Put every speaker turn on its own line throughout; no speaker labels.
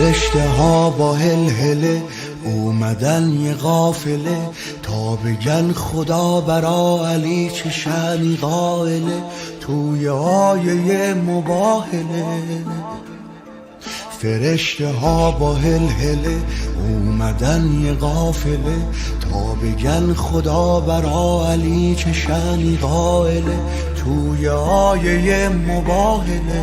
فرشته ها با هلهله اومدن یه قافله تا بگن خدا برا علی چه شأنی قائله توی آیه مباهله. فرشته ها با هلهله اومدن یه قافله تا بگن خدا برا علی چه شأنی قائله توی آیه مباهله.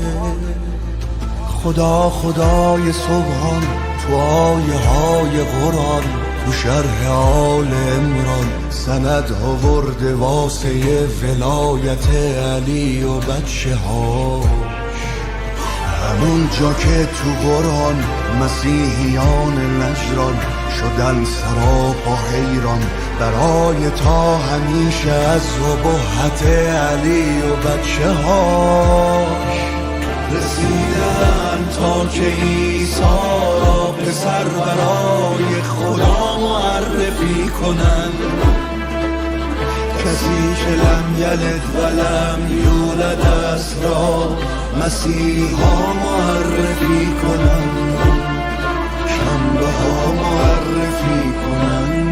خدا خدای سبحان تو آیه های قرآن تو شرح آل عمران سند آورده واسه ولایت علی و بچه ها. همون جا که تو قرآن مسیحیان نجران شدن سراپا حیران برای تا همیشه از ابهت علی و بچه هاش رسیدن تا که عیسی را پسر برای خدا معرفی کنن. کسی که لم یلد و لم یولد است را مسیحا معرفی کنن، شنبه ها معرفی کنن.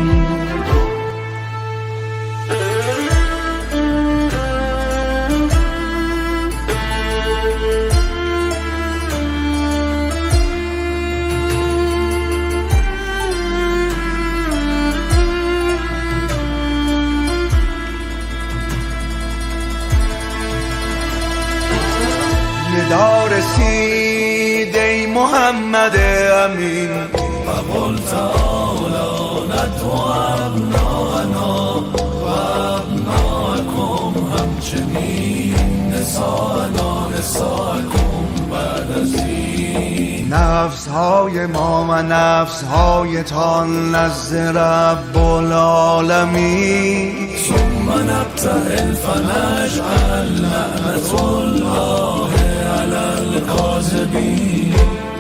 ندا رسید ای محمد امین
فقل تعالوا ندعو ابناءنا و ابناءکم همچنین نساءنا نساءکم بعد از این.
نفس های ما و نفس های تان نزد رب العالمین
ثم نبتهل فنجعل لعنة الله علی الکاذبین.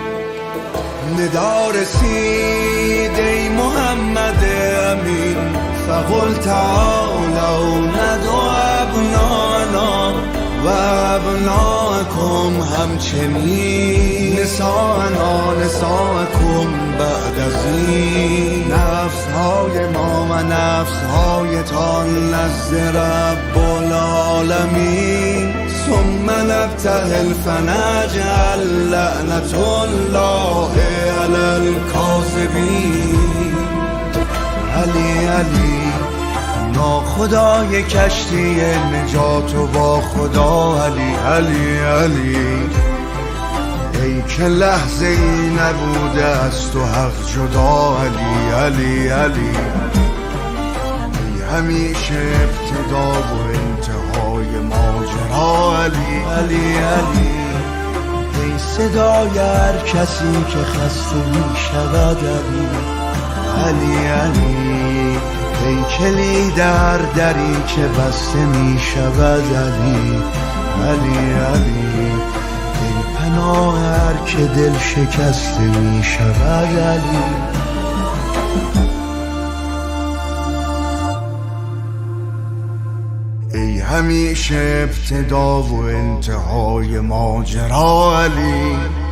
ندا رسید ای محمد امین فقل تعالوا ندعو ابناءنا و ابناءکم همچنین نساءنا نساءکم بعد از این. نفس های ما و نفس های تان نزد رب العالمین ثم نبتهل فنجعل لعنة الله علی الکاذبین. علی علی ناخدای کشتی نجات و با خدا علی علی علی. ای که لحظه ای نبوده از تو حق جدا علی علی علی. ای همیشه ابتدا و انتهای ماجرا علی علی علی. ای صدای هر کسی که خسته می شود علی علی علی. ای کلید هر دری که بسته می شود علی علی علی. ای پناه هر که دل شکسته می شود علی. ای همیشه ابتدا و انتهای ماجرا علی.